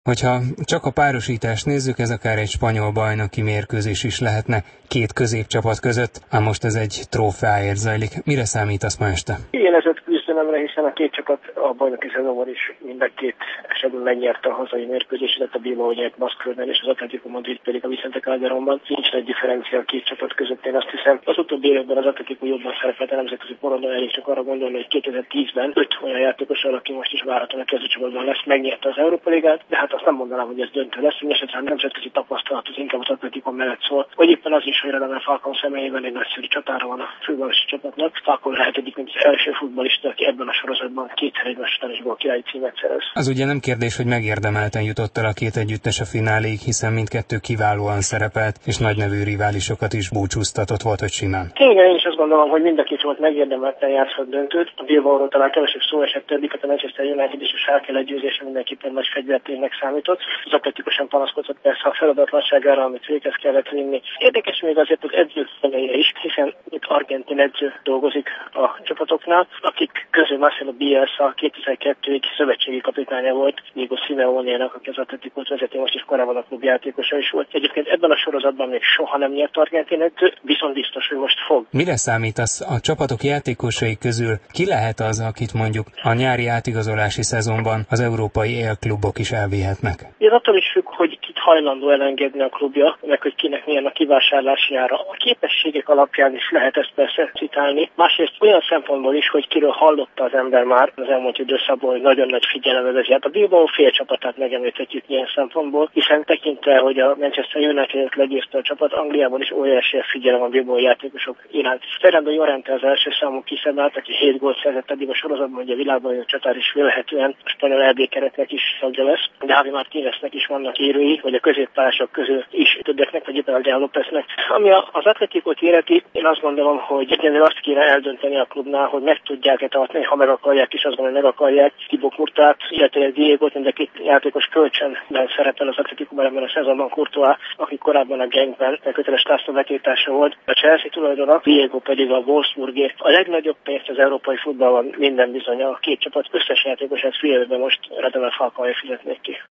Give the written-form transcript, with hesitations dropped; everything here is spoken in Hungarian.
Hogyha csak a párosítást nézzük, ez akár egy spanyol bajnoki mérkőzés is lehetne két középcsapat között, ám most ez egy trófeáért zajlik. Mire számítasz ma este? Élézett küzdelemre, hiszen a két csapat a bajnoki szezonban is mind a két esetben megnyerte a hazai mérkőzéseket, a Bilbao nyert Baskföldön és az Atletico Madrid pedig a Vicente Calderonban. Nincs egy differencia a két csapat között, én azt hiszem. Az utóbbi években az Atletico jobban szerepelt a nemzetközi porondon, elég csak arra gondolni, hogy 2010-ben 5 olyan játékossal, aki most is várhatóan a kezdőcsapatban lesz, megnyerte az Európa Ligát, de hát azt nem mondanám, hogy ez döntő lesz, mindesetre a nemzetközi tapasztalat az inkább az Atletico mellett szól. Vagy éppen az is, hogy Radamel Falcao személyében egy nagyszerű csatára van a fővárosi csapatnak. Falcao lehet egyik, mint az első futballista, aki ebben a sorozatban kétszer egymás után is gólkirályi címet szerez. Az ugye nem kérdés, hogy megérdemelten jutott el a két együttes a fináléig, hiszen mindkettő kiválóan szerepelt, és nagynevű riválisokat is búcsúztatott, volt, hogy simán. Igen, én is azt gondolom, hogy mind a két csapat megérdemelten játszhat döntőt. A Bilbaóról talán kevesebb szó esett eddig, a Manchester United és a Schalke legyőzése mindenképpen nagy fegyverténynek számított. Az Atletico sem panaszkodott persze a feladatlanságára, amit véghez kellett vinni. Érdekes még azért az edzők személye is, hiszen itt argentin edző dolgozik a csapatoknál, akik közül Marcelo Bielsa 2002-ig szövetségi kapitánya volt, Diego Simeone-nek, aki az Atleticót vezeti, most is korábban a klubjátékosa is volt. Egyébként ebben a sorozatban még soha nem nyert argentin edző, viszont biztos, hogy most fog. Mire számítasz a csapatok játékosai közül? Ki lehet az, akit mondjuk a nyári átigazolási szezonban az európai élklubok is elvihetnek? Ez attól is függ, hogy kit hajlandó elengedni a klubja, meg hogy kinek milyen a kivásárlási ára. A képességek alapján is lehet ezt persze citálni. Másrészt olyan szempontból is, hogy kiről hallotta az ember már az elmúlt időszakban, hogy nagyon nagy figyelem vezeti. Hát a Bilbao fél csapatát megemlíthetjük ilyen szempontból, hiszen tekintve, hogy a Manchester United legyőzte a csapat, Angliában is óriási figyelem a Bilbao játékosok iránt. Fernando Llorente az első számú kiszemelt, aki 7 gólt szerzett eddig a sorozatban, hogy a világban a csatár is vélhetően a spanyol EB keretnek is tagja lesz, de Javi Martíneznek is vannak érői, vagy a középpályások közül is többeknek, vagy éppen a Jean Lópeznek. Ami az Atleticót illeti, én azt gondolom, hogy egyenlően azt kéne eldönteni a klubnál, hogy meg tudják-e tartani, ha meg akarják is, azt gondolom, hogy meg akarják Thibaut Courtois, illetve Diego, mind a két játékos kölcsönben szerepel az Atleticóban ebben a szezonban. Courtois, aki korábban a Genkben köteles társadalmatítása volt, a Chelsea tulajdona, Diego pedig a Wolfsburgé. A legnagyobb pénzt az európai futballban minden bizony a két csapat összes játékosát fél évben most Radamel Falcaóért fizetnék ki.